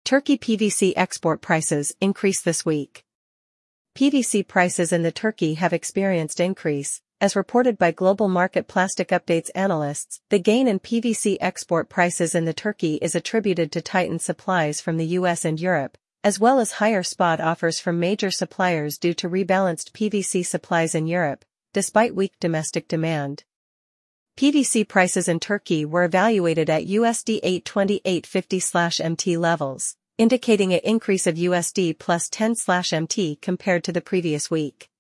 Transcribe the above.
Turkey PVC export prices increase this week. PVC prices in the Turkey have experienced increase, as reported by Global Market Plastic Updates analysts. The gain in PVC export prices in the Turkey is attributed to tightened supplies from the US and Europe, as well as higher spot offers from major suppliers due to rebalanced PVC supplies in Europe, despite weak domestic demand. PVC prices in Turkey were evaluated at USD 828.50/MT levels, indicating an increase of USD plus 10/MT compared to the previous week.